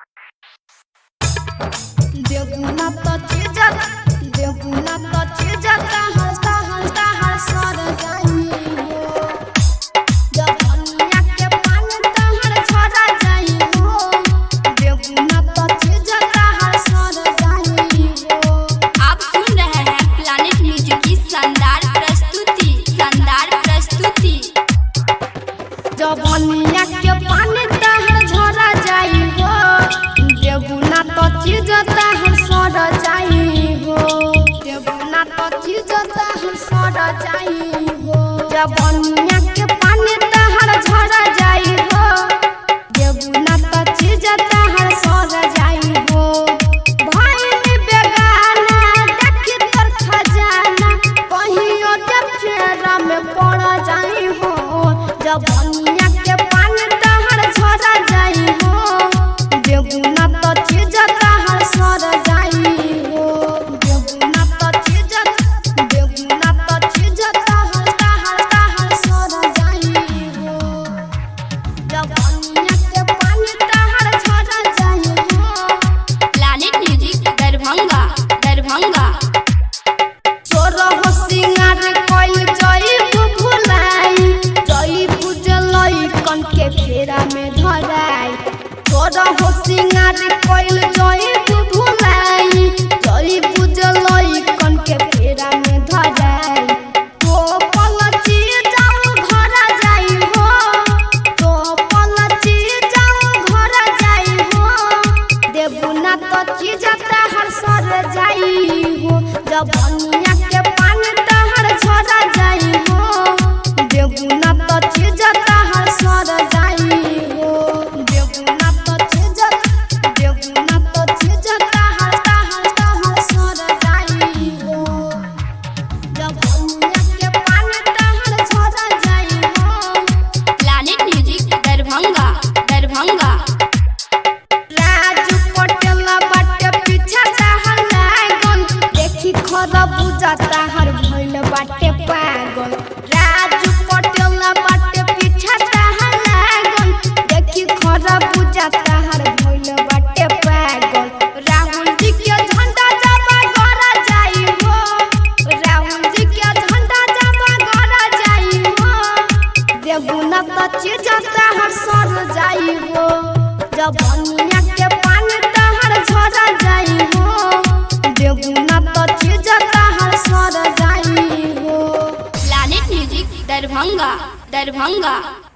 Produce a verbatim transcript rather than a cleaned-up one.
देवुना तो चीज़ा देवुना तो चीज़ा हंसता हंसता हंसर जाई हो जब दुनिया के पानी तहर छोड़ा जाई हो देवुना तो चीज़ा हंसर जाई हो। आप सुन रहे हैं प्लैनेट म्यूजिक की शानदार प्रस्तुति शानदार प्रस्तुति। जब दुनिया के पानी तहर छोड़ा जाई हो देवुना तो चीज़ा हंसर जाई हो देवुना तो चीज़ा हंसर जाई हो जब दुनिया के पानी तहर झड़ जाई हो देवुना तो चीज़ा हंसर जाई हो। भाई बेगाना देखी तोर खजाना कहियो जब फेरा में पड़ जाई हो जब दुनिया के पानी तहर झड़ जाई हो देवुना तो चीज़ा हंसर जाई हो देवुना तो चीज़ा देवुना तो चीज़ा हंसता हंसता हंसर जाई हो जब दुनिया के पानी तहर झड़ जाई हो। Planet music Darbhanga Darbhanga. सोरो हो सिंगार कोइल जई भुलाई जई बुझलई कन के फेरा में धराई सोरो हो सिंगार कोइल जई भुलाई जई बुझलई कन के फेरा में धराई तो पलची जाऊ घर जाई हो तो पलची जाऊ घर जाई हो देवुना तो चीज़ा हंसर जाई हो जब दुनिया के पानी तहर झड़ जाई हो देवुना तो चीज़ा हंसर जाई हो देवुना तो चीज़ा देवुना तो चीज़ा हंसता हंसता हंसर जाई हो जब दुनिया के पानी तहर झड़ जाई हो। Planet music Darbhanga Darbhanga. राजू पटेल बाटे पीछा चाहल लागल देखी खरा बुझाता हर भइल बाटे पागल राजू पटेल बाटे पीछा चाहल लागल देखी खरा बुझाता हर भइल बाटे पागल। राहुल जी के झंडा जबा गड़ा जाई हो राहुल जी के झंडा जबा गड़ा जाई हो देवुना तो चीज़ा हंसर जाई हो जब दुनिया के पानी तहर झड़ जाई हो देवुना तो चीज़ा हंसर जाई हो। Planet music Darbhanga Darbhanga.